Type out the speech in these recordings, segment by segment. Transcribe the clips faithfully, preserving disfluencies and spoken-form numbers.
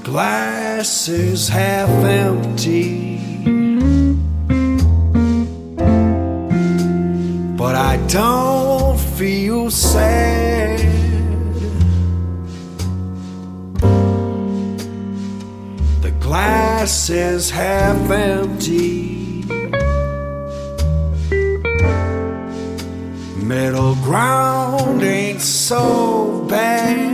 glass is half empty, but I don't feel sad. The glass is half empty, middle ground ain't so bad.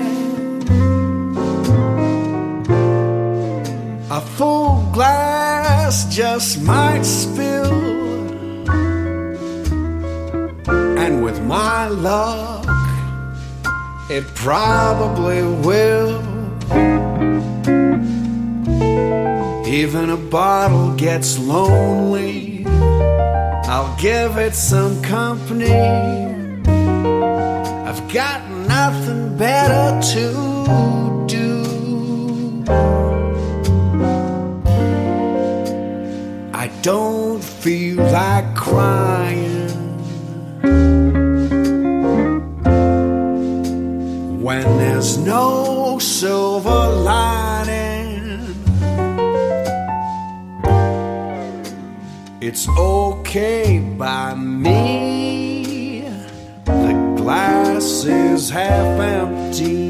A full glass just might spill, and with my luck, it probably will. Even a bottle gets lonely, I'll give it some company. I've got nothing better to do. I don't feel like crying when there's no silver lining. It's okay by me. The glass is half empty.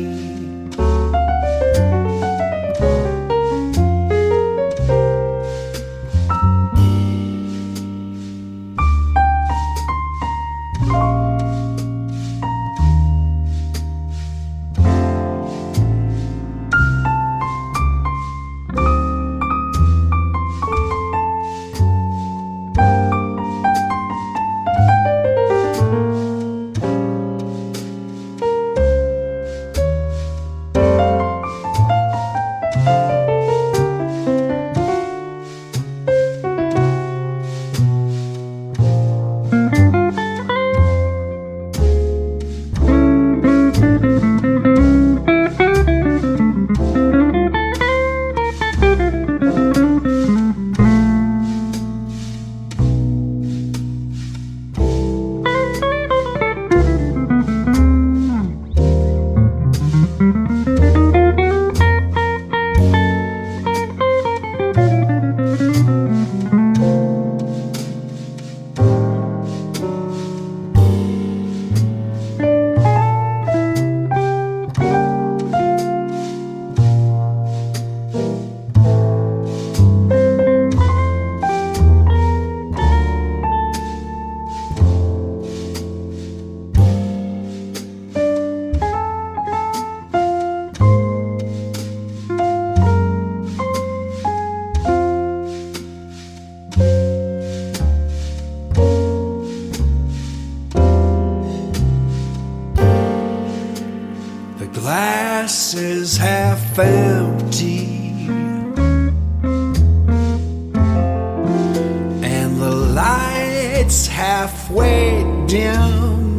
The glass is half empty, and the light's halfway dim.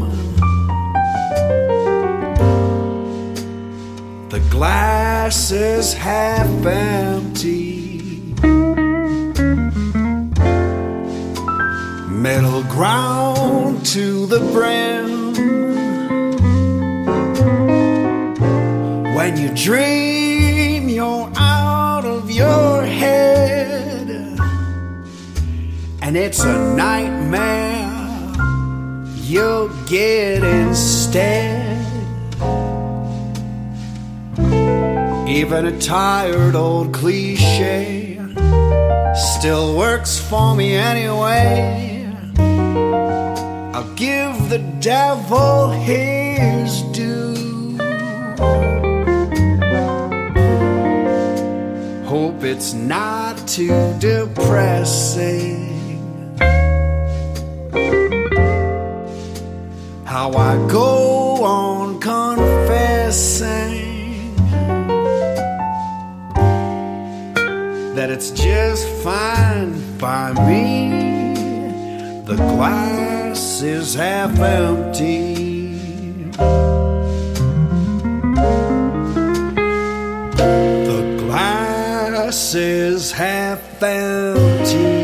The glass is half empty, middle ground to the brim. When you dream you're out of your head, and it's a nightmare you'll get instead. Even a tired old cliche still works for me anyway. I'll give the devil his due. Hope it's not too depressing how I go on confessing that it's just fine by me. The glass is half empty. The glass is half empty.